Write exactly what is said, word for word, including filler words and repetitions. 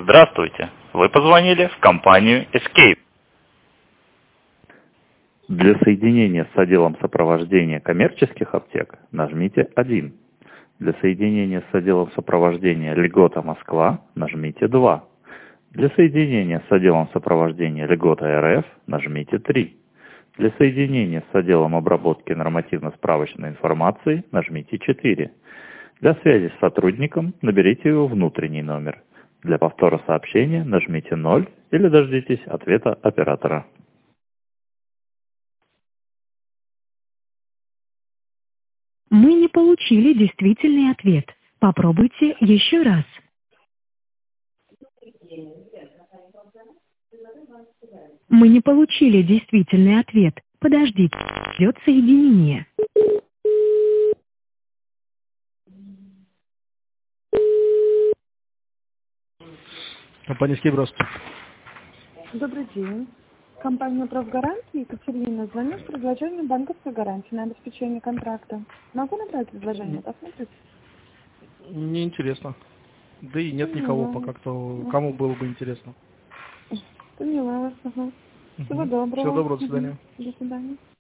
Здравствуйте! Вы позвонили в компанию Escape. Для соединения с отделом сопровождения коммерческих аптек нажмите один. Для соединения с отделом сопровождения Льгота Москва нажмите два. Для соединения с отделом сопровождения Льгота РФ нажмите три. Для соединения с отделом обработки нормативно-справочной информации нажмите четыре. Для связи с сотрудником наберите его внутренний номер. Для повтора сообщения нажмите ноль или дождитесь ответа оператора. Мы не получили действительный ответ. Попробуйте еще раз. Мы не получили действительный ответ. Подождите. Идет соединение. Компания Escape, здравствуйте. Добрый день. Компания «Профгарантия», Екатерина, звоню с предложением банковской гарантии на обеспечение контракта. Могу набрать предложение? Посмотрите. Мне интересно. Да и нет никого пока, кто, кому было бы интересно. Поняла вас. Ага. Всего доброго. Всего доброго, до свидания. До свидания.